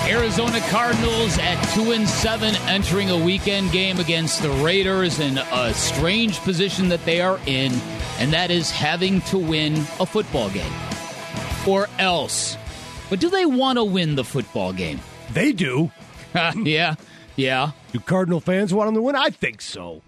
Arizona Cardinals at 2-7, entering a weekend game against the Raiders in a strange position that they are in, and that is having to win a football game. Or else. But do they want to win the football game? They do. Yeah. Do Cardinal fans want them to win? I think so.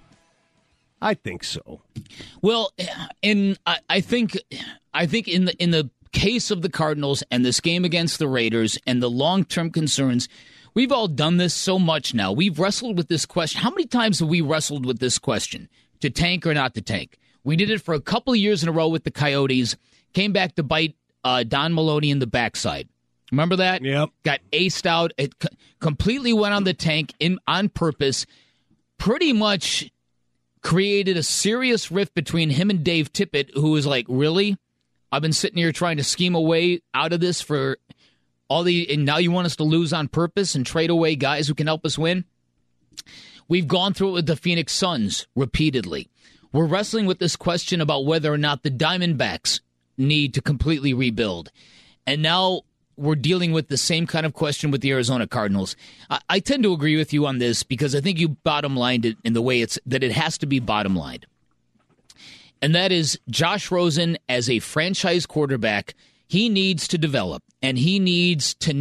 Well, I think in the case of the Cardinals and this game against the Raiders and the long-term concerns, we've all done this so much now. We've wrestled with this question. How many times have we wrestled with this question? To tank or not to tank? We did it for a couple of years in a row with the Coyotes. Came back to bite Don Maloney in the backside. Remember that? Yep. Got aced out. It completely went on the tank on purpose. Pretty much created a serious rift between him and Dave Tippett, who was like, really? I've been sitting here trying to scheme a way out of this for and now you want us to lose on purpose and trade away guys who can help us win? We've gone through it with the Phoenix Suns repeatedly. We're wrestling with this question about whether or not the Diamondbacks need to completely rebuild. And now we're dealing with the same kind of question with the Arizona Cardinals. I tend to agree with you on this because I think you bottom-lined it in the way that it has to be bottom-lined. And that is Josh Rosen as a franchise quarterback. He needs to develop, and he needs to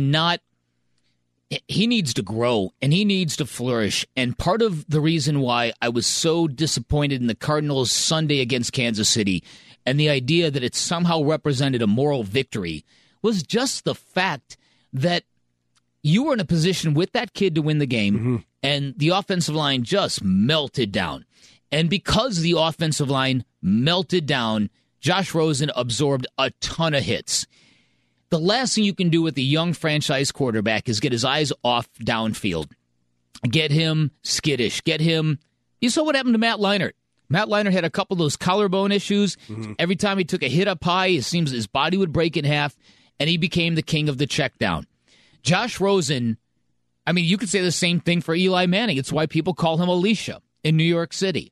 grow, and he needs to flourish. And part of the reason why I was so disappointed in the Cardinals Sunday against Kansas City and the idea that it somehow represented a moral victory was just the fact that you were in a position with that kid to win the game, and the offensive line just melted down. And because the offensive line melted down, Josh Rosen absorbed a ton of hits. The last thing you can do with a young franchise quarterback is get his eyes off downfield. Get him skittish. You saw what happened to Matt Leinart. Matt Leinart had a couple of those collarbone issues. Every time he took a hit up high, it seems his body would break in half, and he became the king of the check down. Josh Rosen, I mean, you could say the same thing for Eli Manning. It's why people call him Alicia in New York City.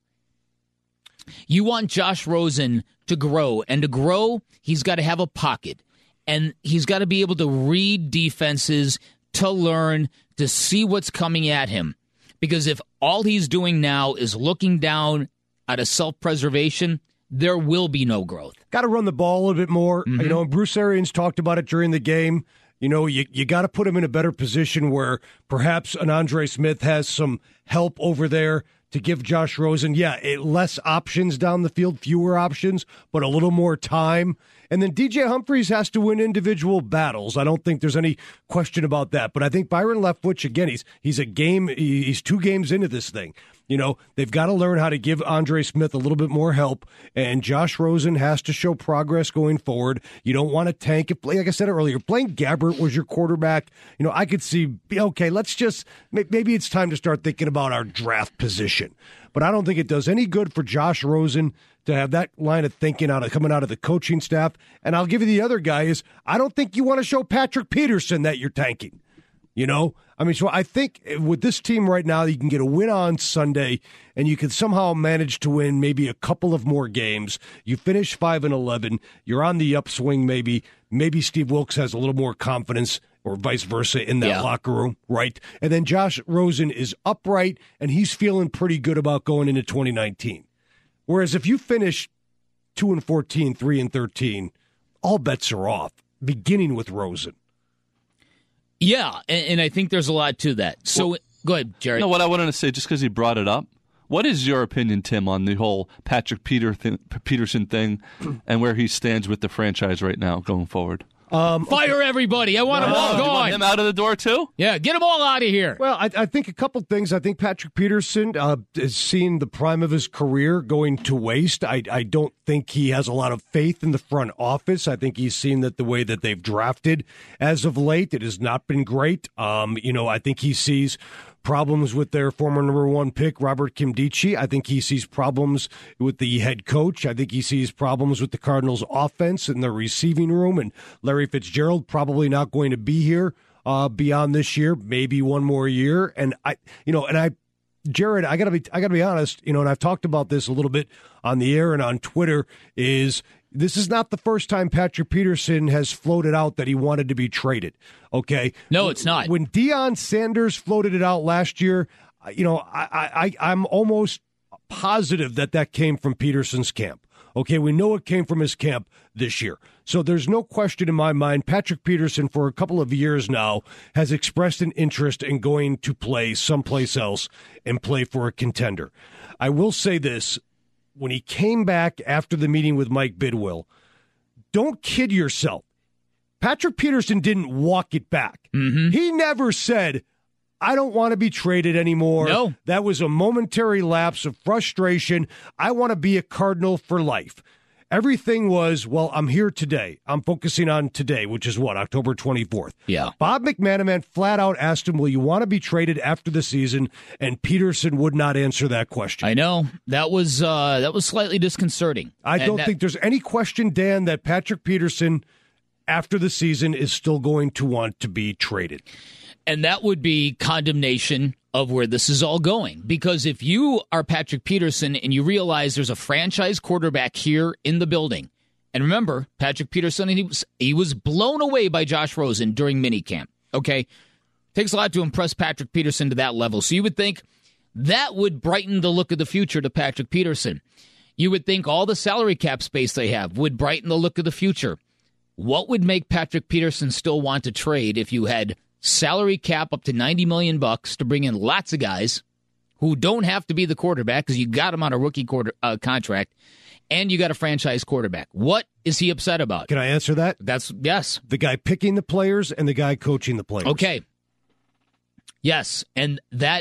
You want Josh Rosen to grow, and to grow, he's got to have a pocket, and he's got to be able to read defenses, to learn, to see what's coming at him. Because if all he's doing now is looking down out of self-preservation, there will be no growth. Got to run the ball a little bit more. And Bruce Arians talked about it during the game. You got to put him in a better position where perhaps an Andre Smith has some help over there to give Josh Rosen, less options down the field, fewer options, but a little more time. And then DJ Humphries has to win individual battles. I don't think there's any question about that. But I think Byron Leftwich, again, he's 2 games into this thing. They've got to learn how to give Andre Smith a little bit more help, and Josh Rosen has to show progress going forward. You don't want to tank it. Like I said earlier, Blaine Gabbert was your quarterback. I could see, okay, maybe it's time to start thinking about our draft position. But I don't think it does any good for Josh Rosen to have that line of thinking coming out of the coaching staff. And I'll give you the other guy is, I don't think you want to show Patrick Peterson that you're tanking. So I think with this team right now, you can get a win on Sunday, and you can somehow manage to win maybe a couple of more games. You finish 5-11. You're on the upswing. Maybe Steve Wilkes has a little more confidence, or vice versa, in that locker room, right? And then Josh Rosen is upright, and he's feeling pretty good about going into 2019. Whereas if you finish 2-14, 3-13, all bets are off, beginning with Rosen. Yeah, and I think there's a lot to that. So, go ahead, Jerry. What I wanted to say, just because he brought it up, what is your opinion, Tim, on the whole Patrick Peterson thing and where he stands with the franchise right now going forward? Fire everybody. I want them all gone. You want him out of the door, too? Yeah, get them all out of here. Well, I think a couple things. I think Patrick Peterson has seen the prime of his career going to waste. I don't think he has a lot of faith in the front office. I think he's seen that the way that they've drafted as of late, it has not been great. I think he sees problems with their former number 1 pick, Robert Nkemdiche. I think he sees problems with the head coach. I think he sees problems with the Cardinals' offense and their receiving room. And Larry Fitzgerald probably not going to be here beyond this year, maybe one more year. And Jared, I gotta be honest, and I've talked about this a little bit on the air and on Twitter, is, This is not the first time Patrick Peterson has floated out that he wanted to be traded, okay? No, it's not. When Deion Sanders floated it out last year, I'm almost positive that came from Peterson's camp. Okay, we know it came from his camp this year. So there's no question in my mind, Patrick Peterson, for a couple of years now, has expressed an interest in going to play someplace else and play for a contender. I will say this. When he came back after the meeting with Mike Bidwill, don't kid yourself. Patrick Peterson didn't walk it back. Mm-hmm. He never said, I don't want to be traded anymore. No. That was a momentary lapse of frustration. I want to be a Cardinal for life. Everything was, well, I'm here today. I'm focusing on today, which is what, October 24th. Yeah. Bob McManaman flat out asked him, will you want to be traded after the season? And Peterson would not answer that question. I know. That was slightly disconcerting. I don't think there's any question, Dan, that Patrick Peterson, after the season, is still going to want to be traded. And that would be condemnation of where this is all going. Because if you are Patrick Peterson and you realize there's a franchise quarterback here in the building, and remember, Patrick Peterson, he was blown away by Josh Rosen during minicamp, okay? Takes a lot to impress Patrick Peterson to that level. So you would think that would brighten the look of the future to Patrick Peterson. You would think all the salary cap space they have would brighten the look of the future. What would make Patrick Peterson still want to trade if you had salary cap up to $90 million to bring in lots of guys who don't have to be the quarterback because you got him on a rookie contract and you got a franchise quarterback? What is he upset about? Can I answer that? Yes. The guy picking the players and the guy coaching the players. Okay. Yes, and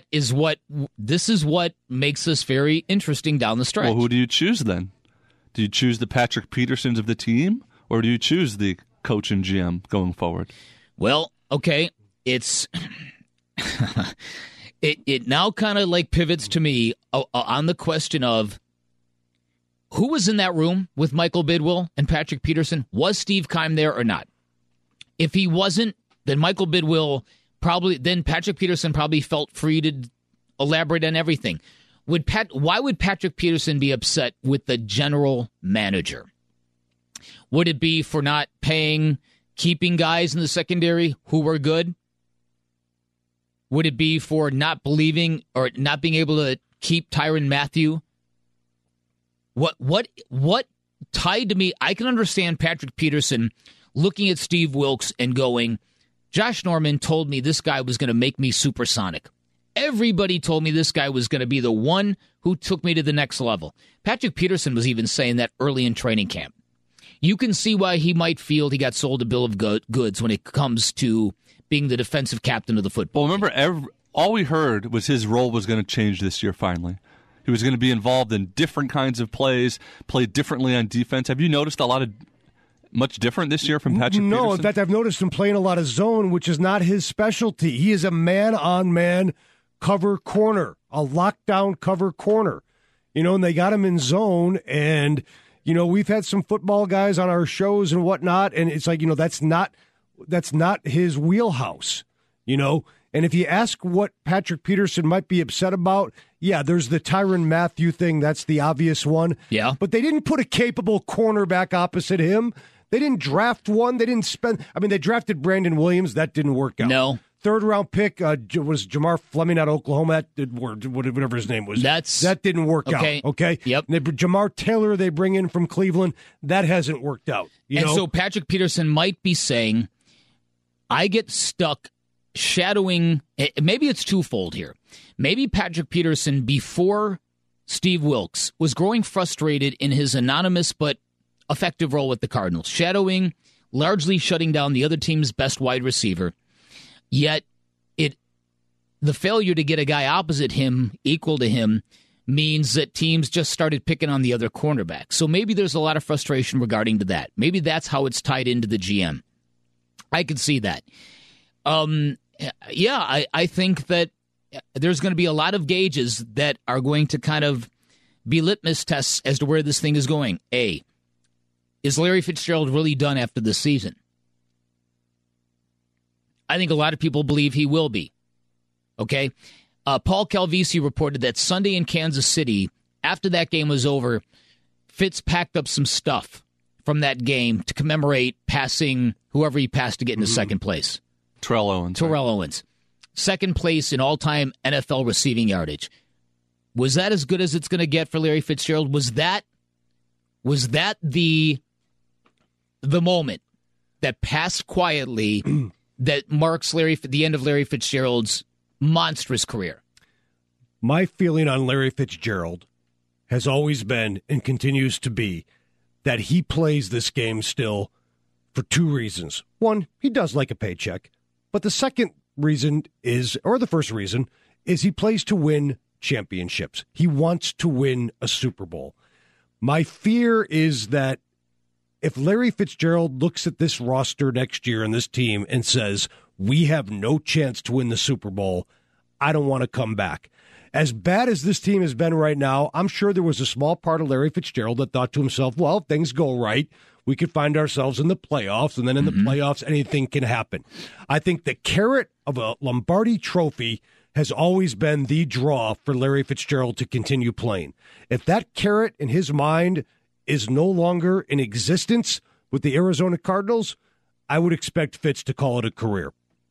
this is what makes this very interesting down the stretch. Well, who do you choose then? Do you choose the Patrick Petersons of the team, or do you choose the coach and GM going forward? Well, okay, it's it now kind of like pivots to me on the question of who was in that room with Michael Bidwill and Patrick Peterson. Was Steve Keim there or not? If he wasn't, then Michael Bidwill then Patrick Peterson probably felt free to elaborate on everything. Why would Patrick Peterson be upset with the general manager? Would it be for not keeping guys in the secondary who were good? Would it be for not believing or not being able to keep Tyrann Mathieu? What tied to me? I can understand Patrick Peterson looking at Steve Wilks and going, Josh Norman told me this guy was going to make me supersonic. Everybody told me this guy was going to be the one who took me to the next level. Patrick Peterson was even saying that early in training camp. You can see why he might feel he got sold a bill of goods when it comes to being the defensive captain of the football. Well, remember, all we heard was his role was going to change this year finally. He was going to be involved in different kinds of plays, play differently on defense. Have you noticed much different this year from Patrick Peterson? No, in fact, I've noticed him playing a lot of zone, which is not his specialty. He is a man-on-man cover corner, a lockdown cover corner. And they got him in zone, and, we've had some football guys on our shows and whatnot, and it's like, that's not his wheelhouse, And if you ask what Patrick Peterson might be upset about, yeah, there's the Tyrann Mathieu thing. That's the obvious one. Yeah. But they didn't put a capable cornerback opposite him. They didn't draft one. They didn't they drafted Brandon Williams. That didn't work out. No. Third-round pick was Jamar Fleming out of Oklahoma. That did work, whatever his name was. That didn't work out. Okay? Yep. Jamar Taylor they bring in from Cleveland. That hasn't worked out. So Patrick Peterson might be saying, I get stuck shadowing. Maybe it's twofold here. Maybe Patrick Peterson, before Steve Wilks, was growing frustrated in his anonymous but effective role with the Cardinals, shadowing, largely shutting down the other team's best wide receiver. Yet, the failure to get a guy opposite him, equal to him, means that teams just started picking on the other cornerback. So maybe there's a lot of frustration regarding to that. Maybe that's how it's tied into the GM. I could see that. I think that there's going to be a lot of gauges that are going to kind of be litmus tests as to where this thing is going. A, is Larry Fitzgerald really done after this season? I think a lot of people believe he will be. Okay? Paul Calvisi reported that Sunday in Kansas City, after that game was over, Fitz packed up some stuff from that game to commemorate passing whoever he passed to get into second place. Terrell Owens. Terrell Owens. Second place in all-time NFL receiving yardage. Was that as good as it's going to get for Larry Fitzgerald? Was that the moment that passed quietly that marks the end of Larry Fitzgerald's monstrous career? My feeling on Larry Fitzgerald has always been and continues to be that he plays this game still for two reasons. One, he does like a paycheck. But the second reason is, or the first reason, is he plays to win championships. He wants to win a Super Bowl. My fear is that if Larry Fitzgerald looks at this roster next year and this team and says, we have no chance to win the Super Bowl, I don't want to come back. As bad as this team has been right now, I'm sure there was a small part of Larry Fitzgerald that thought to himself, well, if things go right, we could find ourselves in the playoffs, and then in the playoffs, anything can happen. I think the carrot of a Lombardi trophy has always been the draw for Larry Fitzgerald to continue playing. If that carrot in his mind is no longer in existence with the Arizona Cardinals, I would expect Fitz to call it a career.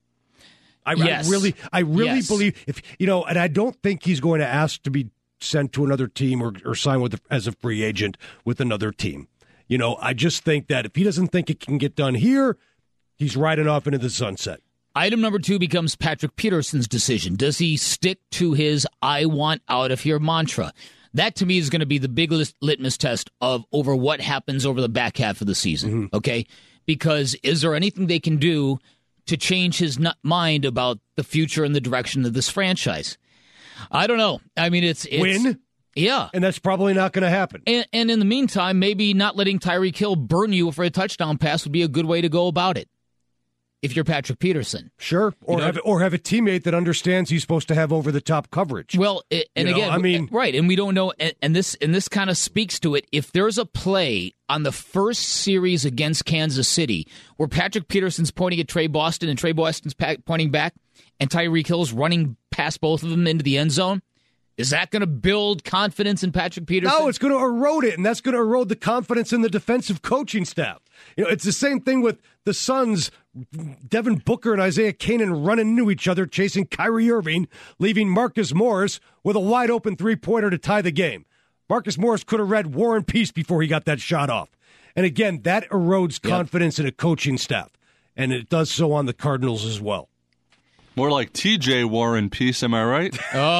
I really believe and I don't think he's going to ask to be sent to another team or sign as a free agent with another team. I just think that if he doesn't think it can get done here, he's riding off into the sunset. Item number 2 becomes Patrick Peterson's decision. Does he stick to his I want out of here mantra? That, to me, is going to be the biggest litmus test over what happens over the back half of the season, okay? Because is there anything they can do to change his mind about the future and the direction of this franchise? I don't know. I mean, it's win. Yeah. And that's probably not going to happen. And in the meantime, maybe not letting Tyreek Hill burn you for a touchdown pass would be a good way to go about it if you're Patrick Peterson. Sure. Or have a teammate that understands he's supposed to have over-the-top coverage. Well, right, and we don't know, and this kind of speaks to it. If there's a play on the first series against Kansas City where Patrick Peterson's pointing at Trey Boston and Trey Boston's pointing back and Tyreek Hill's running past both of them into the end zone, is that going to build confidence in Patrick Peterson? No, it's going to erode it, and that's going to erode the confidence in the defensive coaching staff. It's the same thing with the Suns, Devin Booker and Isaiah Canaan running into each other, chasing Kyrie Irving, leaving Marcus Morris with a wide-open three-pointer to tie the game. Marcus Morris could have read War and Peace before he got that shot off. And again, that erodes confidence in a coaching staff, and it does so on the Cardinals as well. More like TJ War and Peace, am I right?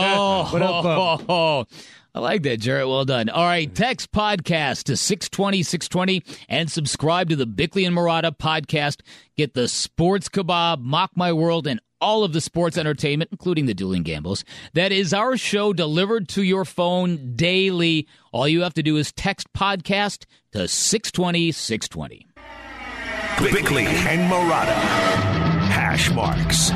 I like that, Jarrett. Well done. All right, text podcast to 620-620 and subscribe to the Bickley and Murata podcast. Get the Sports Kebab, Mock My World, and all of the sports entertainment, including the Dueling Gambles. That is our show delivered to your phone daily. All you have to do is text podcast to 620-620. Bickley and Murata. Hash marks.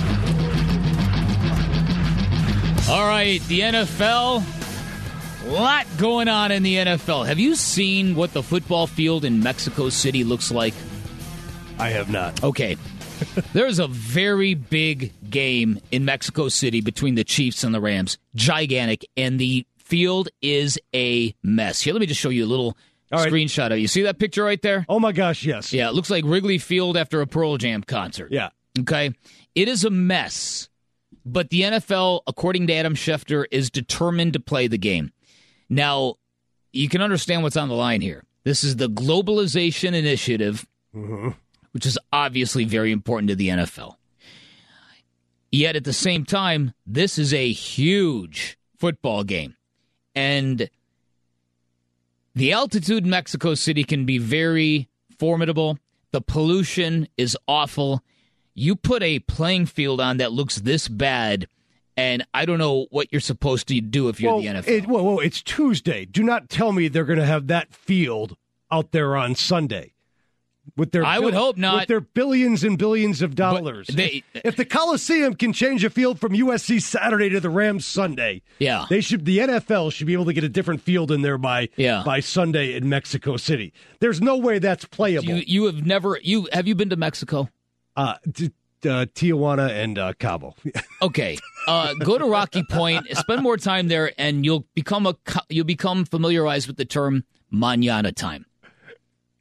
All right, the NFL. A lot going on in the NFL. Have you seen what the football field in Mexico City looks like? I have not. Okay. There's a very big game in Mexico City between the Chiefs and the Rams. Gigantic. And the field is a mess. Here, let me just show you a little screenshot of it. You see that picture right there? Oh, my gosh, yes. Yeah, it looks like Wrigley Field after a Pearl Jam concert. Yeah. Okay? It is a mess. But the NFL, according to Adam Schefter, is determined to play the game. Now, you can understand what's on the line here. This is the Globalization Initiative, which is obviously very important to the NFL. Yet at the same time, this is a huge football game. And the altitude in Mexico City can be very formidable. The pollution is awful. You put a playing field on that looks this bad, and I don't know what you're supposed to do if you're the NFL. It's Tuesday. Do not tell me they're going to have that field out there on Sunday. I would hope not. With their billions and billions of dollars. If the Coliseum can change a field from USC Saturday to the Rams Sunday, the NFL should be able to get a different field in there by Sunday in Mexico City. There's no way that's playable. Have you been to Mexico? Tijuana and Cabo. Okay, go to Rocky Point, spend more time there, and you'll become familiarized with the term mañana time.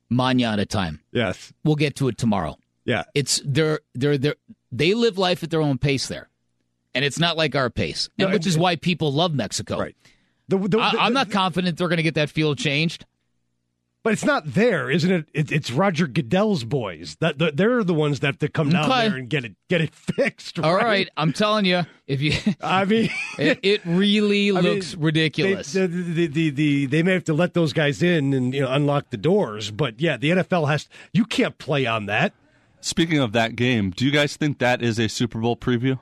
Mañana time. Yes. We'll get to it tomorrow. Yeah. It's they live life at their own pace there. And it's not like our pace, which is why people love Mexico. Right. I'm not confident they're going to get that field changed. But it's not there, isn't it? It's Roger Goodell's boys. They're the ones that come down there and get it fixed. Right? All right, I'm telling you, if you, I mean, it really looks ridiculous. They may have to let those guys in and unlock the doors. But yeah, the NFL you can't play on that. Speaking of that game, do you guys think that is a Super Bowl preview?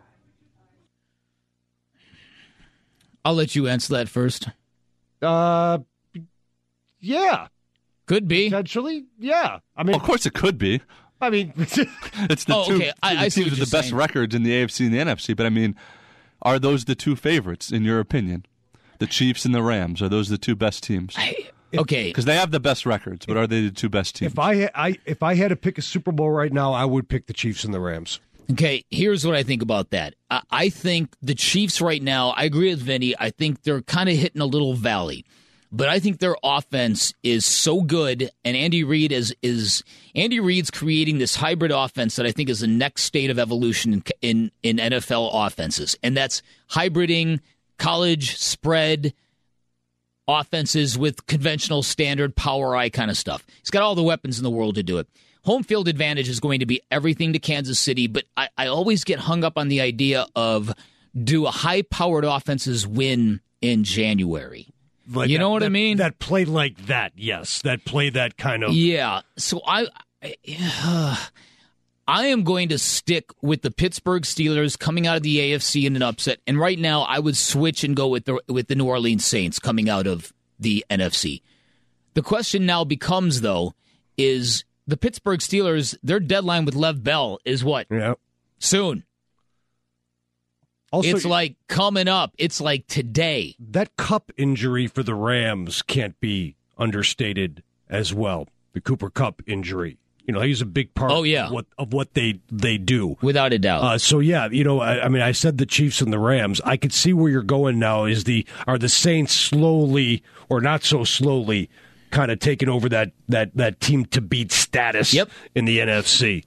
I'll let you answer that first. Yeah. Could be. Potentially, yeah. I mean, of course it could be. I mean, it's the two teams with the best records in the AFC and the NFC. But I mean, are those the two favorites in your opinion? The Chiefs and the Rams, are those the two best teams? Okay, because they have the best records, but are they the two best teams? If I had to pick a Super Bowl right now, I would pick the Chiefs and the Rams. Okay, here's what I think about that. I think the Chiefs right now, I agree with Vinny, I think they're kind of hitting a little valley. But I think their offense is so good, and Andy Reid's creating this hybrid offense that I think is the next state of evolution in NFL offenses. And that's hybriding college spread offenses with conventional standard power eye kind of stuff. He's got all the weapons in the world to do it. Home field advantage is going to be everything to Kansas City, but I always get hung up on the idea of, do a high-powered offenses win in January? Like you know what I mean? That play like that, yes. That play that kind of... Yeah. So I am going to stick with the Pittsburgh Steelers coming out of the AFC in an upset. And right now, I would switch and go with the New Orleans Saints coming out of the NFC. The question now becomes, though, is the Pittsburgh Steelers, their deadline with Lev Bell is what? Yeah. Soon. Also, it's like coming up. It's like today. That Kupp injury for the Rams can't be understated as well. The Cooper Kupp injury. He's a big part of what they do. Without a doubt. So, yeah, I mean, I said the Chiefs and the Rams. I could see where you're going now. Are the Saints slowly, or not so slowly, kind of taking over that team to beat status in the NFC?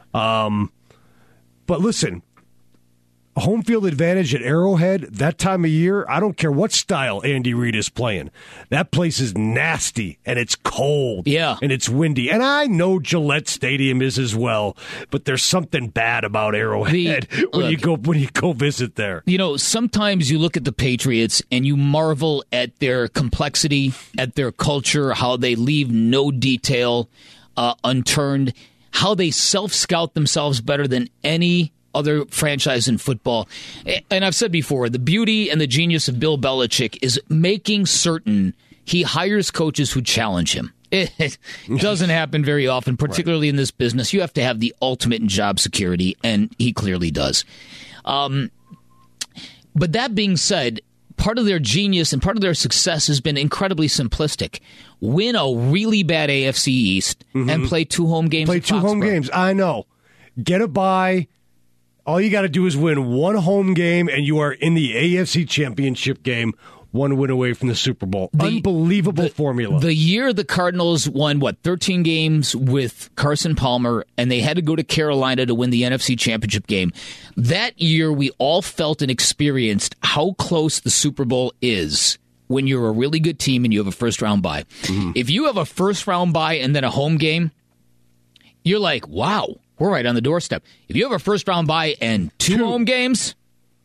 But listen, home field advantage at Arrowhead, that time of year, I don't care what style Andy Reid is playing. That place is nasty, and it's cold, and it's windy. And I know Gillette Stadium is as well, but there's something bad about Arrowhead when you go visit there. Sometimes you look at the Patriots and you marvel at their complexity, at their culture, how they leave no detail unturned, how they self-scout themselves better than any other franchise in football. And I've said before, the beauty and the genius of Bill Belichick is making certain he hires coaches who challenge him. It doesn't happen very often, particularly in this business. You have to have the ultimate in job security, and he clearly does. But that being said, part of their genius and part of their success has been incredibly simplistic. Win a really bad AFC East and play 2 home games. Play 2 home games. I know. Get a bye. All you got to do is win 1 home game, and you are in the AFC Championship game, 1 win away from the Super Bowl. Unbelievable formula. The year the Cardinals won, 13 games with Carson Palmer, and they had to go to Carolina to win the NFC Championship game. That year, we all felt and experienced how close the Super Bowl is when you're a really good team and you have a first-round bye. If you have a first-round bye and then a home game, you're like, wow. We're right on the doorstep. If you have a first-round bye and 2 home games,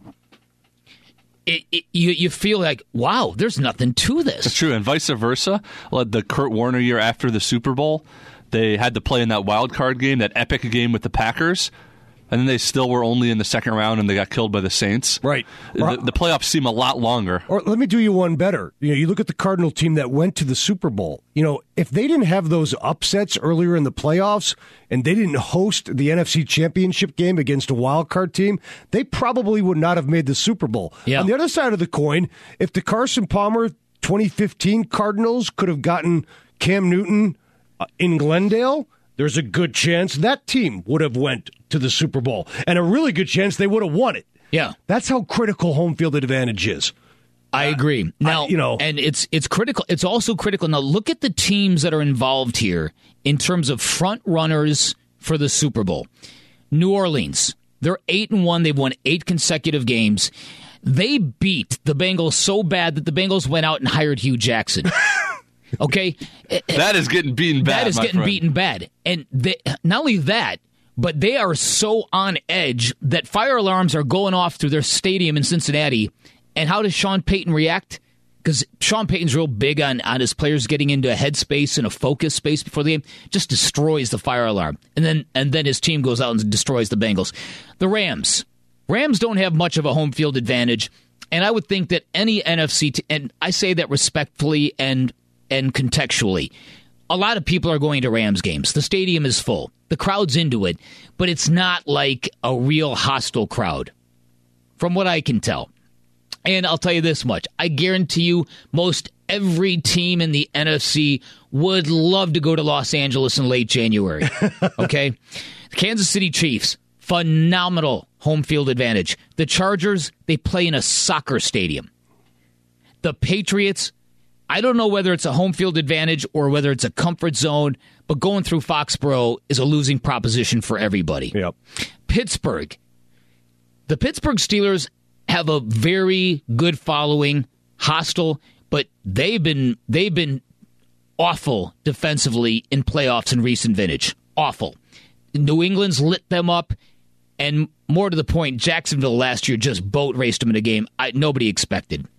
you feel like, wow, there's nothing to this. That's true, and vice versa. The Kurt Warner year after the Super Bowl, they had to play in that wild card game, that epic game with the Packers, and then they still were only in the second round, and they got killed by the Saints. Right. The playoffs seem a lot longer. Or let me do you one better. You look at the Cardinal team that went to the Super Bowl. If they didn't have those upsets earlier in the playoffs, and they didn't host the NFC Championship game against a wild card team, they probably would not have made the Super Bowl. Yeah. On the other side of the coin, if the Carson Palmer 2015 Cardinals could have gotten Cam Newton in Glendale, there's a good chance that team would have went to the Super Bowl, and a really good chance they would have won it. Yeah. That's how critical home field advantage is. I agree. Now, and it's critical. It's also critical. Now, look at the teams that are involved here in terms of front runners for the Super Bowl. New Orleans, they're 8-1. They've won 8 consecutive games. They beat the Bengals so bad that the Bengals went out and hired Hugh Jackson. Okay? That is getting beaten bad. That is getting beaten bad. And not only that, but they are so on edge that fire alarms are going off through their stadium in Cincinnati. And how does Sean Payton react? Because Sean Payton's real big on his players getting into a headspace and a focus space before the game. Just destroys the fire alarm. And then his team goes out and destroys the Bengals. The Rams don't have much of a home field advantage. And I would think that any NFC, and I say that respectfully and contextually, a lot of people are going to Rams games. The stadium is full. The crowd's into it. But it's not like a real hostile crowd, from what I can tell. And I'll tell you this much. I guarantee you most every team in the NFC would love to go to Los Angeles in late January. Okay? The Kansas City Chiefs, phenomenal home field advantage. The Chargers, they play in a soccer stadium. The Patriots, I don't know whether it's a home field advantage or whether it's a comfort zone, but going through Foxborough is a losing proposition for everybody. Yep. Pittsburgh. The Pittsburgh Steelers have a very good following, hostile, but they've been awful defensively in playoffs in recent vintage. Awful. New England's lit them up, and more to the point, Jacksonville last year just boat raced them in a game nobody expected.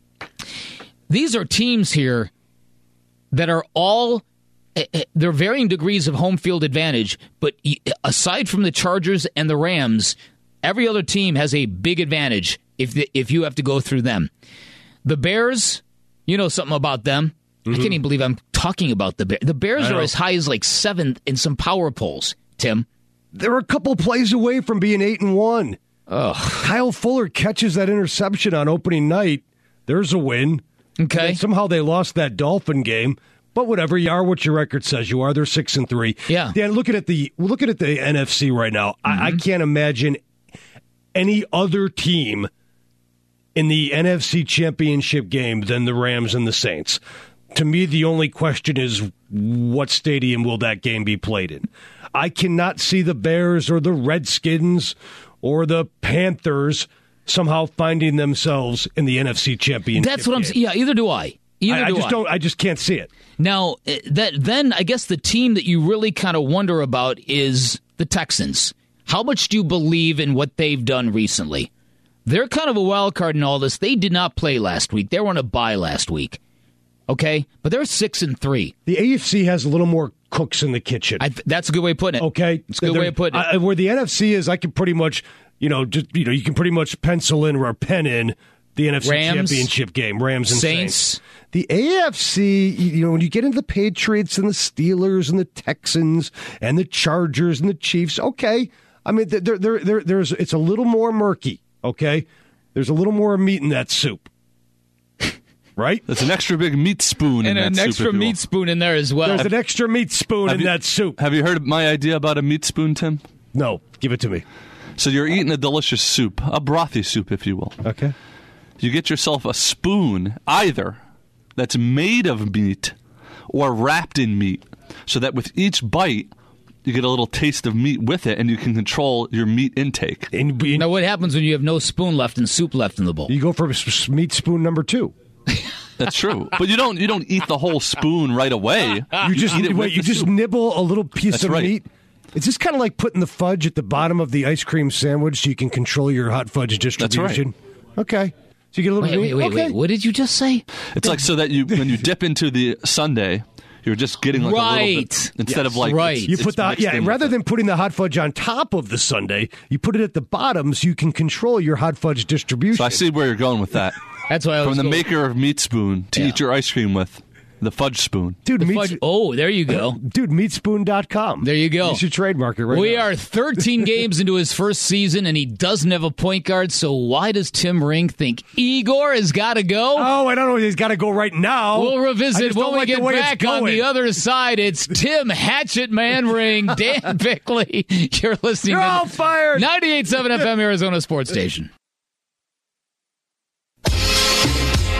These are teams here that are all, they're varying degrees of home field advantage, but aside from the Chargers and the Rams, every other team has a big advantage if you have to go through them. The Bears, you know something about them. Mm-hmm. I can't even believe I'm talking about the Bears. The Bears are as high as like 7th in some power polls, Tim. They're a couple plays away from being 8-1. Ugh. Kyle Fuller catches that interception on opening night. There's a win. Okay. And somehow they lost that Dolphin game. But whatever, you are what your record says you are. They're 6-3. Yeah. Dan, looking at the NFC right now, mm-hmm. I can't imagine any other team in the NFC Championship game than the Rams and the Saints. To me, the only question is what stadium will that game be played in? I cannot see the Bears or the Redskins or the Panthers somehow finding themselves in the NFC Championship. That's what I'm saying. Yeah, either do I. I just can't see it. Now, then I guess the team that you really kind of wonder about is the Texans. How much do you believe in what they've done recently? They're kind of a wild card in all this. They did not play last week. They were on a bye last week. Okay? But they're 6-3. The AFC has a little more cooks in the kitchen. That's a good way of putting it. Okay? It's a good way of putting it. Where the NFC is, I can pretty much, you can pretty much pencil in or pen in the NFC Championship game. Rams and Saints. The AFC, when you get into the Patriots and the Steelers and the Texans and the Chargers and the Chiefs, okay. I mean, it's a little more murky, okay? There's a little more meat in that soup. Right? There's an extra big meat spoon in that soup. And an extra meat spoon in there as well. There's an extra meat spoon in that soup. Have you heard of my idea about a meat spoon, Tim? No. Give it to me. So you're eating a delicious soup, a brothy soup, if you will. Okay. You get yourself a spoon, either that's made of meat or wrapped in meat, so that with each bite, you get a little taste of meat with it, and you can control your meat intake. Now, what happens when you have no spoon left and soup left in the bowl? You go for meat spoon number 2. That's true, but you don't eat the whole spoon right away. You just nibble a little piece of meat. It's just kind of like putting the fudge at the bottom of the ice cream sandwich so you can control your hot fudge distribution. That's right. Okay. So you get a little meat. Wait. What did you just say? It's like so that when you dip into the sundae, you're just getting like a little bit instead of like you put rather than putting the hot fudge on top of the sundae, you put it at the bottom so you can control your hot fudge distribution. So I see where you're going with that. That's why I was from the maker of Meat Spoon to eat your ice cream with. The fudge spoon. Dude, there you go. Dude, meatspoon.com. There you go. You should trademark it right now. We are 13 games into his first season, and he doesn't have a point guard, so why does Tim Ring think Igor has got to go? Oh, I don't know. He's got to go right now. We'll revisit when we get back on the other side. It's Tim Hatchet Man Ring, Dan Bickley. You're listening You're to all fired. 98.7 FM Arizona Sports Station.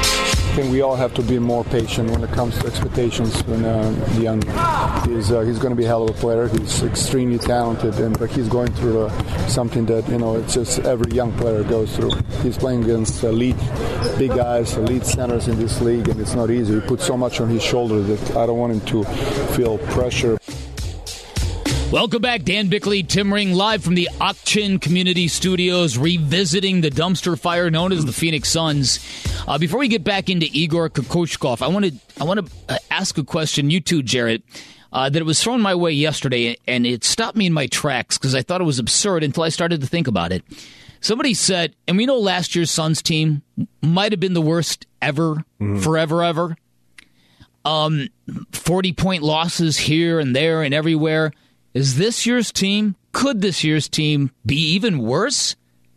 think we all have to be more patient when it comes to expectations. When Dion, he's going to be a hell of a player. He's extremely talented, but he's going through something that it's just every young player goes through. He's playing against elite big guys, elite centers in this league, and it's not easy. He puts so much on his shoulder that I don't want him to feel pressure. Welcome back. Dan Bickley, Tim Ring, live from the Ak-Chin Community Studios, revisiting the dumpster fire known as the Phoenix Suns. Before we get back into Igor Kokoshkov, I want to ask a question, you too, Jarrett, that it was thrown my way yesterday, and it stopped me in my tracks because I thought it was absurd until I started to think about it. Somebody said, and we know last year's Suns team might have been the worst ever, forever, ever. 40-point losses here and there and everywhere. Is this year's team, could this year's team be even worse?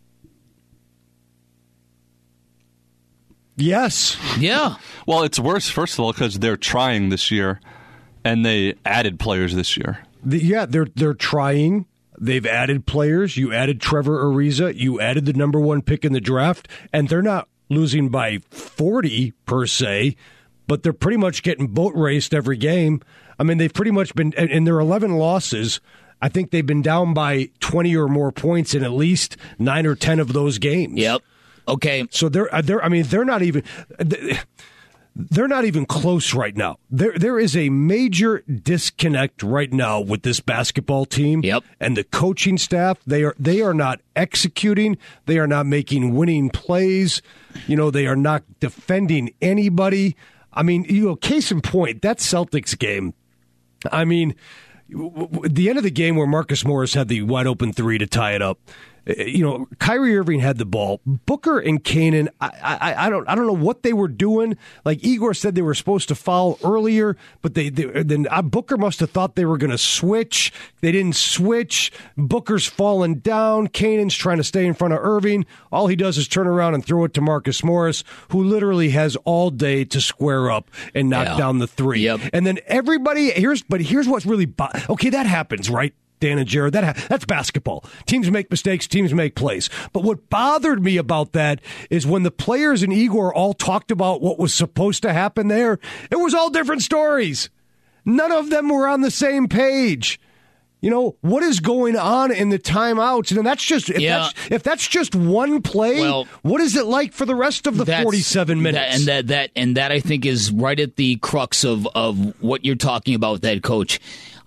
Yes. Yeah. Well, it's worse, first of all, because they're trying this year, and they added players this year. They're trying. They've added players. You added Trevor Ariza. You added the number 1 pick in the draft, and they're not losing by 40 per se, but they're pretty much getting boat raced every game. I mean, they've pretty much been, in their 11 losses, I think they've been down by 20 or more points in at least 9 or 10 of those games. Yep. Okay. So they're not even close right now. There is a major disconnect right now with this basketball team. Yep. And the coaching staff. They are not executing. They are not making winning plays. They are not defending anybody. I mean, case in point, that Celtics game. I mean, the end of the game where Marcus Morris had the wide open 3 to tie it up. Kyrie Irving had the ball. Booker and Kanan, I don't know what they were doing. Like Igor said, they were supposed to foul earlier, but then Booker must have thought they were going to switch. They didn't switch. Booker's falling down. Kanan's trying to stay in front of Irving. All he does is turn around and throw it to Marcus Morris, who literally has all day to square up and knock down the 3. Yep. And then everybody here's what's really okay. That happens, right? Dan and Jared, that's basketball. Teams make mistakes, teams make plays. But what bothered me about that is when the players and Igor all talked about what was supposed to happen there, it was all different stories. None of them were on the same page. What is going on in the timeouts? And that's just if that's just one play, what is it like for the rest of the 47 minutes? That I think is right at the crux of what you're talking about with that coach.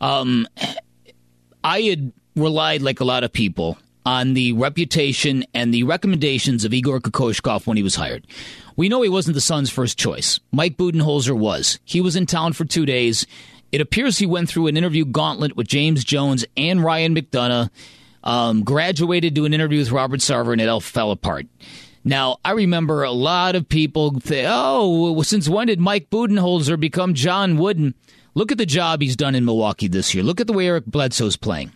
I had relied, like a lot of people, on the reputation and the recommendations of Igor Kokoshkov when he was hired. We know he wasn't the Suns' first choice. Mike Budenholzer was. He was in town for 2 days. It appears he went through an interview gauntlet with James Jones and Ryan McDonough, graduated to an interview with Robert Sarver, and it all fell apart. Now, I remember a lot of people say, since when did Mike Budenholzer become John Wooden? Look at the job he's done in Milwaukee this year. Look at the way Eric Bledsoe's playing.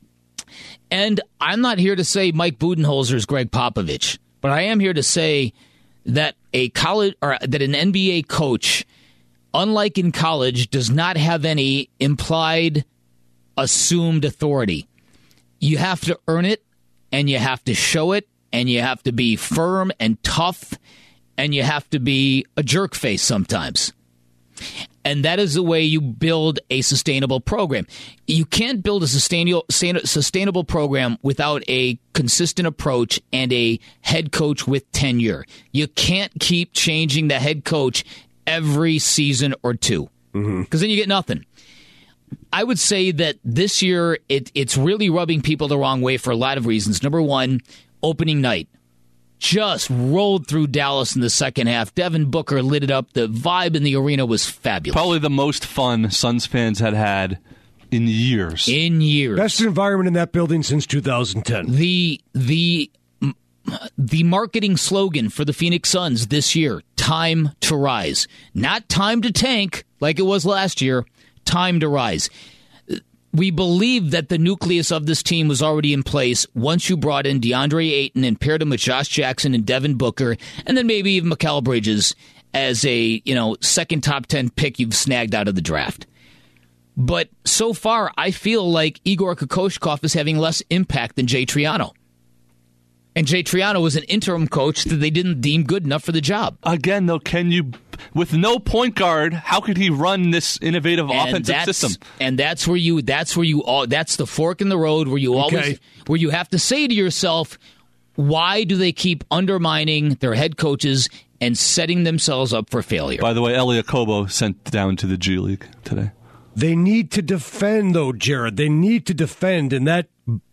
And I'm not here to say Mike Budenholzer is Greg Popovich, but I am here to say that an NBA coach, unlike in college, does not have any implied, assumed authority. You have to earn it, and you have to show it, and you have to be firm and tough, and you have to be a jerk face sometimes. And that is the way you build a sustainable program. You can't build a sustainable program without a consistent approach and a head coach with tenure. You can't keep changing the head coach every season or two, because then you get nothing. I would say that this year it's really rubbing people the wrong way for a lot of reasons. Number one, opening night. Just rolled through Dallas in the second half. Devin Booker lit it up. The vibe in the arena was fabulous. Probably the most fun Suns fans had in years. Best environment in that building since 2010. The marketing slogan for the Phoenix Suns this year, time to rise. Not time to tank like it was last year, time to rise. We believe that the nucleus of this team was already in place once you brought in DeAndre Ayton and paired him with Josh Jackson and Devin Booker, and then maybe even Mikal Bridges as a second top 10 pick you've snagged out of the draft. But so far, I feel like Igor Kokoshkov is having less impact than Jay Triano. And Jay Triano was an interim coach that they didn't deem good enough for the job. Again, though, with no point guard, how could he run this innovative offensive system? And that's the fork in the road where you have to say to yourself, why do they keep undermining their head coaches and setting themselves up for failure? By the way, Elie Okobo sent down to the G League today. They need to defend, though, Jared. They need to defend, and that,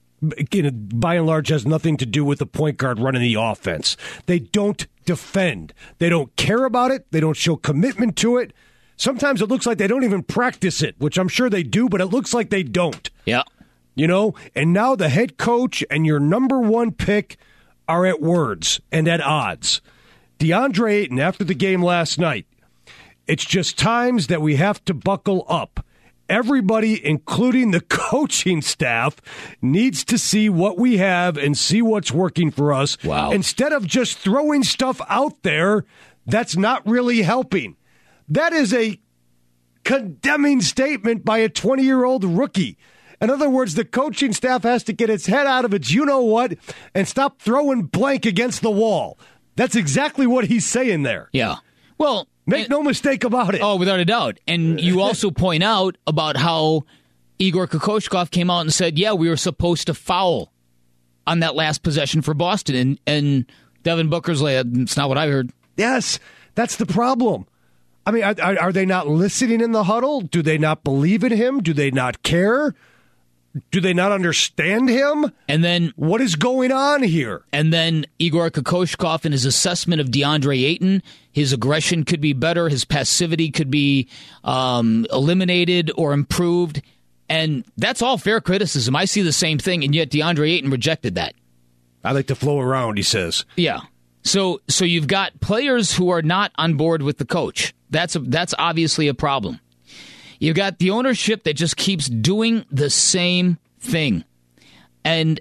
by and large, has nothing to do with the point guard running the offense. They don't defend. They don't care about it. They don't show commitment to it. Sometimes it looks like they don't even practice it, which I'm sure they do, but it looks like they don't. Yeah. And now the head coach and your number one pick are at words and at odds. DeAndre Ayton, after the game last night, it's just times that we have to buckle up. Everybody, including the coaching staff, needs to see what we have and see what's working for us. Wow. Instead of just throwing stuff out there that's not really helping. That is a condemning statement by a 20-year-old rookie. In other words, the coaching staff has to get its head out of its you-know-what and stop throwing blank against the wall. That's exactly what he's saying there. Yeah. Well, make no mistake about it. Oh, without a doubt. And you also point out about how Igor Kokoshkov came out and said, yeah, we were supposed to foul on that last possession for Boston. And Devin Booker's like, it's not what I heard. Yes, that's the problem. I mean, are they not listening in the huddle? Do they not believe in him? Do they not care? Do they not understand him? And then what is going on here? And then Igor Kokoshkov, in his assessment of DeAndre Ayton, his aggression could be better, his passivity could be eliminated or improved, and that's all fair criticism. I see the same thing, and yet DeAndre Ayton rejected that. I like to flow around, he says. Yeah. So you've got players who are not on board with the coach. That's obviously a problem. You've got the ownership that just keeps doing the same thing. And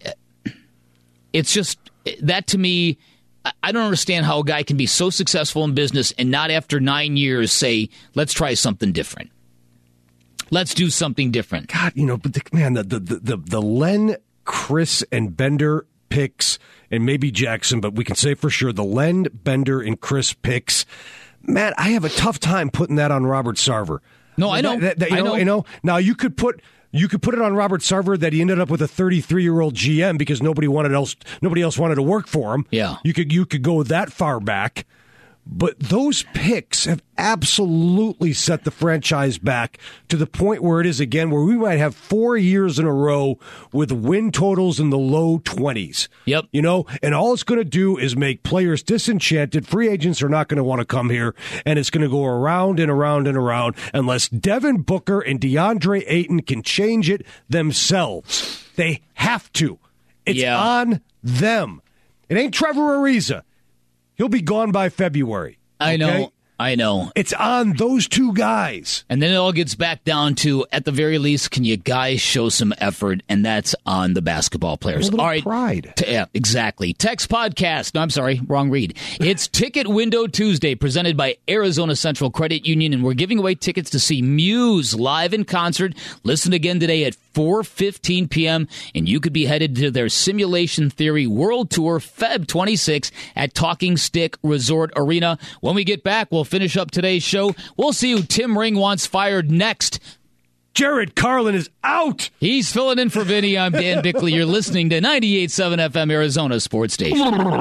it's just, that to me, I don't understand how a guy can be so successful in business and not after 9 years say, let's try something different. Let's do something different. God, but the Len, Chris, and Bender picks, and maybe Jackson, but we can say for sure the Len, Bender, and Chris picks. Matt, I have a tough time putting that on Robert Sarver. No, I know. I know. Now you could put it on Robert Sarver that he ended up with a 33-year-old GM because nobody else wanted to work for him. Yeah. You could go that far back. But those picks have absolutely set the franchise back to the point where it is again, where we might have 4 years in a row with win totals in the low 20s. Yep. And all it's going to do is make players disenchanted. Free agents are not going to want to come here, and it's going to go around and around and around unless Devin Booker and DeAndre Ayton can change it themselves. They have to. It's on them. It ain't Trevor Ariza. He'll be gone by February. Okay? I know. It's on those two guys. And then it all gets back down to, at the very least, can you guys show some effort? And that's on the basketball players. A little all right. pride. Yeah, exactly. Text podcast. No, I'm sorry. Wrong read. It's Ticket Window Tuesday, presented by Arizona Central Credit Union. And we're giving away tickets to see Muse live in concert. Listen again today at 4:15 p.m. And you could be headed to their Simulation Theory World Tour, Feb 26 at Talking Stick Resort Arena. When we get back, we'll finish up today's show. We'll see who Tim Ring wants fired next. Jared Carlin is out. He's filling in for Vinny. I'm Dan Bickley. You're listening to 98.7 FM Arizona Sports Station.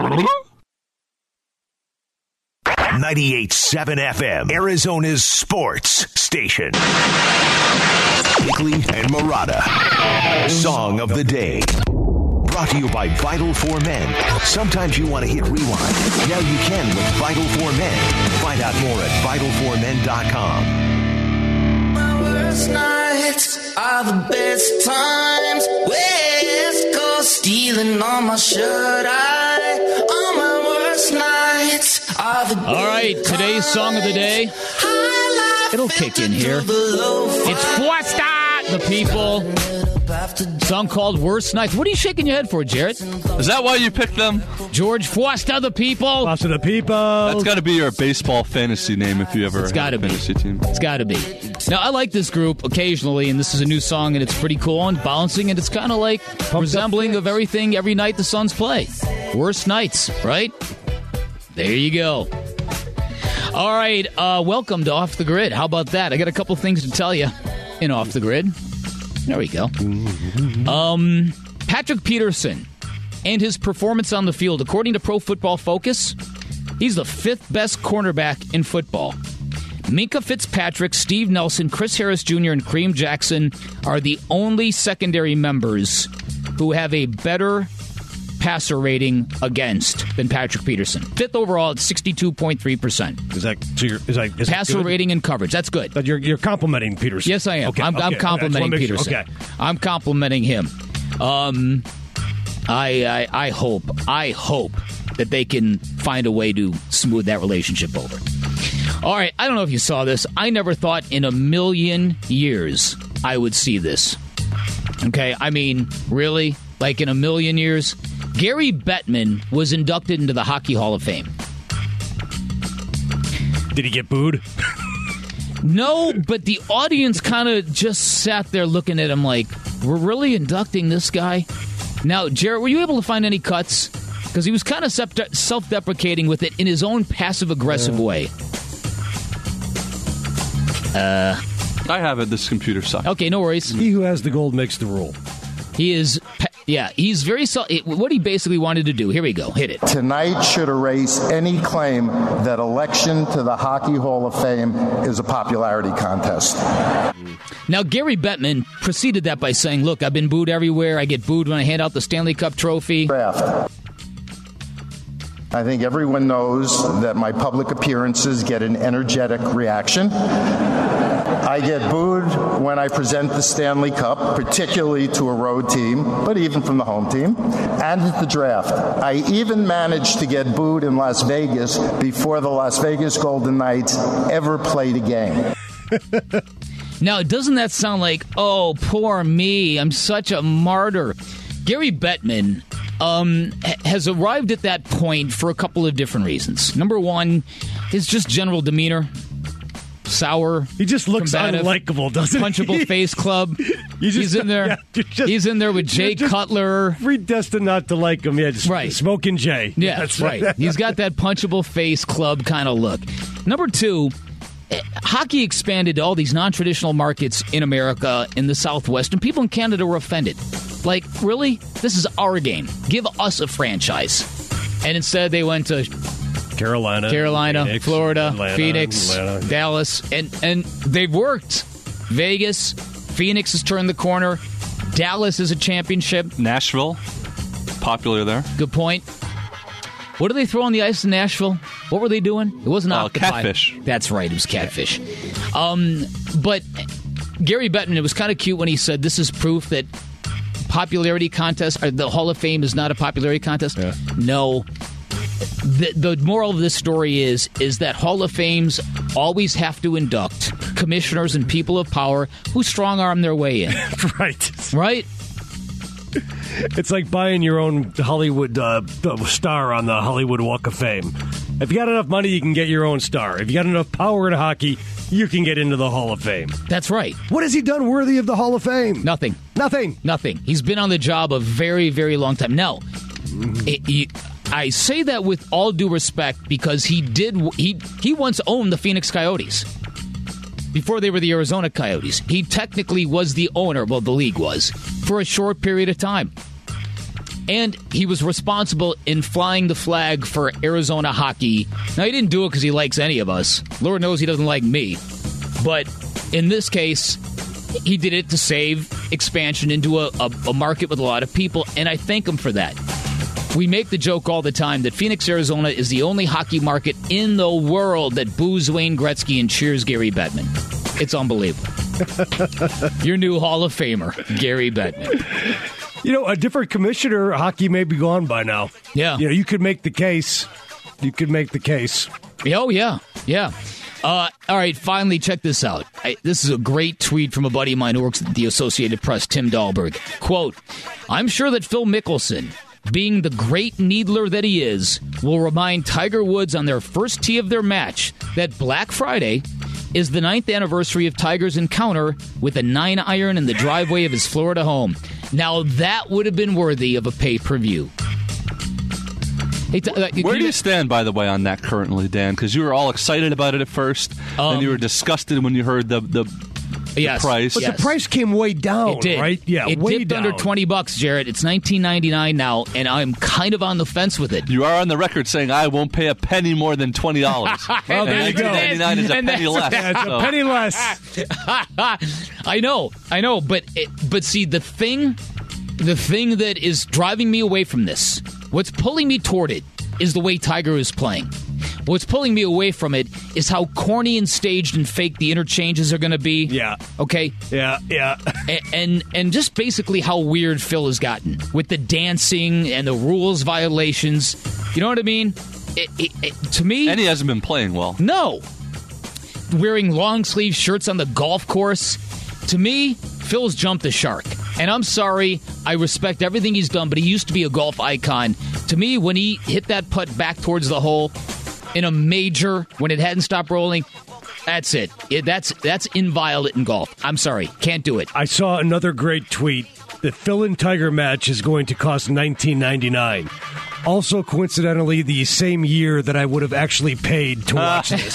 98.7 FM Arizona's Sports Station. Bickley and Murata. Song of the Day. Brought to you by Vital for Men. Sometimes you want to hit rewind. Now you can with Vital for Men. Find out more at vitalformen.com. My worst nights are the best times. West Coast stealing on my shirt. On my worst nights are the All right, today's song of the day. It'll kick in here. It's Fuesta, the people. Song called Worst Nights. What are you shaking your head for, Jarrett? Is that why you picked them? George Fuesta, the people. Fuesta, the people. That's got to be your baseball fantasy name if you ever have a fantasy team. It's got to be. Now, I like this group occasionally, and this is a new song, and it's pretty cool and bouncing, and it's kind of like resembling of everything every night the Suns play. Worst nights, right? There you go. All right, welcome to Off the Grid. How about that? I got a couple things to tell you in Off the Grid. There we go. Patrick Peterson and his performance on the field. According to Pro Football Focus, he's the 5th best cornerback in football. Minkah Fitzpatrick, Steve Nelson, Chris Harris Jr., and Kareem Jackson are the only secondary members who have a better passer rating against than Patrick Peterson. 5th overall at 62.3%. Is passer good? rating and coverage? That's good. But you're complimenting Peterson. Yes, I am. Okay, I'm complimenting Peterson. Okay. I'm complimenting him. I hope that they can find a way to smooth that relationship over. All right, I don't know if you saw this. I never thought in a million years I would see this. Okay, I mean, really? Like in a million years? Gary Bettman was inducted into the Hockey Hall of Fame. Did he get booed? No, but the audience kind of just sat there looking at him like, we're really inducting this guy? Now, Jarrett, were you able to find any cuts? Because he was kind of self-deprecating with it in his own passive-aggressive way. I have it, this computer side. Okay, no worries. He who has the gold makes the rule. He is, he's very, what he basically wanted to do. Here we go. Hit it. Tonight should erase any claim that election to the Hockey Hall of Fame is a popularity contest. Now, Gary Bettman preceded that by saying, look, I've been booed everywhere. I get booed when I hand out the Stanley Cup trophy. Draft. I think everyone knows that my public appearances get an energetic reaction. I get booed when I present the Stanley Cup, particularly to a road team, but even from the home team, and at the draft. I even managed to get booed in Las Vegas before the Las Vegas Golden Knights ever played a game. Now, doesn't that sound like, oh, poor me, I'm such a martyr? Gary Bettman has arrived at that point for a couple of different reasons. Number one, his just general demeanor. Sour. He just looks unlikable, doesn't he? Punchable face club. He's in there. Yeah, he's in there with Jay Cutler. Predestined not to like him. Yeah, just right. Smoking Jay. Yeah, that's right. He's got that punchable face club kind of look. Number two, hockey expanded to all these non-traditional markets in America, in the Southwest, and people in Canada were offended. Like, really? This is our game. Give us a franchise. And instead they went to Carolina, Phoenix, Florida, Atlanta, Phoenix, Atlanta. Dallas, and they've worked. Vegas, Phoenix has turned the corner. Dallas is a championship. Nashville, popular there. Good point. What do they throw on the ice in Nashville? What were they doing? It wasn't octopi. Catfish. That's right, it was catfish. But Gary Bettman, it was kind of cute when he said this is proof that popularity contest, or the Hall of Fame is not a popularity contest. Yeah. No. The moral of this story is that Hall of Fames always have to induct commissioners and people of power who strong-arm their way in. Right? It's like buying your own Hollywood star on the Hollywood Walk of Fame. If you got enough money, you can get your own star. If you got enough power in hockey, you can get into the Hall of Fame. That's right. What has he done worthy of the Hall of Fame? Nothing. He's been on the job a very, very long time. No. I say that with all due respect because he once owned the Phoenix Coyotes before they were the Arizona Coyotes. He technically was the owner, well, the league was, for a short period of time. And he was responsible in flying the flag for Arizona hockey. Now, he didn't do it because he likes any of us. Lord knows he doesn't like me. But in this case, he did it to save expansion into a market with a lot of people, and I thank him for that. We make the joke all the time that Phoenix, Arizona is the only hockey market in the world that boos Wayne Gretzky and cheers Gary Bettman. It's unbelievable. Your new Hall of Famer, Gary Bettman. You know, a different commissioner, hockey may be gone by now. Yeah. You know, you could make the case. Oh, yeah. All right, finally, check this out. This is a great tweet from a buddy of mine who works at the Associated Press, Tim Dahlberg. Quote, I'm sure that Phil Mickelson, being the great needler that he is, will remind Tiger Woods on their first tee of their match that Black Friday is the 9th anniversary of Tiger's encounter with a 9-iron in the driveway of his Florida home. Now, that would have been worthy of a pay-per-view. Where do you stand, by the way, on that currently, Dan? Because you were all excited about it at first, and you were disgusted when you heard the price. But the price came way down, it did. right? Yeah, it way dipped down. under $20, Jarrett. It's $19.99 now, and I'm kind of on the fence with it. You are on the record saying I won't pay a penny more than $20. Well, there you go. $19.99 is a penny less. Yeah, it's a penny less. I know, but see, the thing that is driving me away from this, what's pulling me toward it, is the way Tiger is playing. What's pulling me away from it is how corny and staged and fake the interchanges are going to be. Yeah. Okay? Yeah. And just basically how weird Phil has gotten with the dancing and the rules violations. You know what I mean? To me... And he hasn't been playing well. No. Wearing long-sleeve shirts on the golf course. To me, Phil's jumped the shark. And I'm sorry, I respect everything he's done, but he used to be a golf icon. To me, when he hit that putt back towards the hole in a major, when it hadn't stopped rolling, that's it. That's inviolate in golf. I'm sorry, can't do it. I saw another great tweet. The Phil and Tiger match is going to cost $19.99. Also, coincidentally, the same year that I would have actually paid to watch this.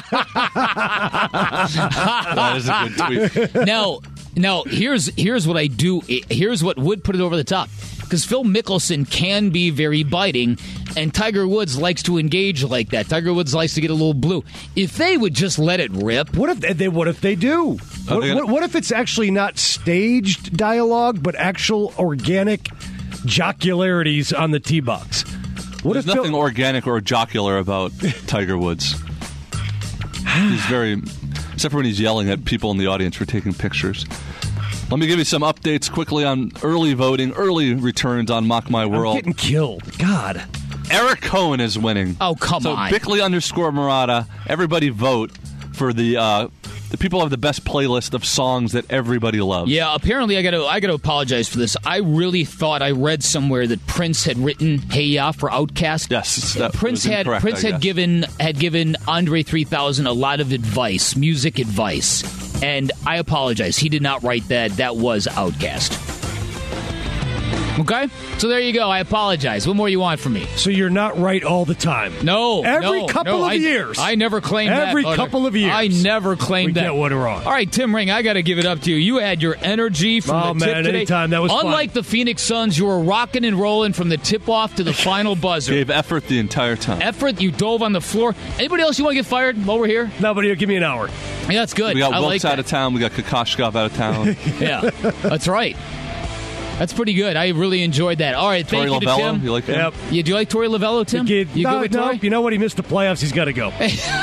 That is a good tweet. Now, here's what I do. Here's what would put it over the top. Because Phil Mickelson can be very biting, and Tiger Woods likes to engage like that. Tiger Woods likes to get a little blue. If they would just let it rip. What if they do? What if it's actually not staged dialogue, but actual organic jocularities on the tee box? There's nothing organic or jocular about Tiger Woods. He's very... Except for when he's yelling at people in the audience for taking pictures. Let me give you some updates quickly on early voting, early returns on Mock My World. I'm getting killed. God. Eric Cohen is winning. Oh, come on. So Bickley_Murata, everybody vote for the people who have the best playlist of songs that everybody loves. Yeah, apparently I got to apologize for this. I really thought I read somewhere that Prince had written "Hey Ya" for Outkast. Yes, Prince had given Andre 3000 a lot of advice, music advice, and I apologize. He did not write that. That was Outkast. Okay? So there you go. I apologize. What more you want from me? So you're not right all the time? No. Every couple of years. I never claimed that. Every couple of years. I never claimed that. We get one wrong. All right, Tim Ring, I got to give it up to you. You had your energy from the tip today. Anytime. That was Unlike the Phoenix Suns, you were rocking and rolling from the tip-off to the final buzzer. Gave effort the entire time. Effort, you dove on the floor. Anybody else you want to get fired while we're here? Nobody, give me an hour. Yeah, that's good. We got Wilkes out of town. We got Kokoshkov out of town. Yeah, that's right. That's pretty good. I really enjoyed that. All right, thank you to Tim. You like him? Yep. Yeah, do you like Torey Lovello, Tim? You good with Torey? You know what? He missed the playoffs. He's got to go.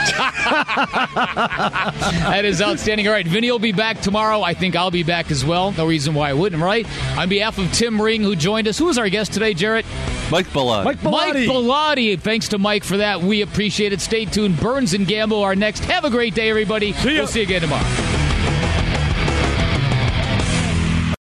That is outstanding. All right, Vinny will be back tomorrow. I think I'll be back as well. No reason why I wouldn't, right? On behalf of Tim Ring, who joined us. Who was our guest today, Jarrett? Mike Bellotti. Mike Bellotti. Thanks to Mike for that. We appreciate it. Stay tuned. Burns and Gamble are next. Have a great day, everybody. We'll see you again tomorrow.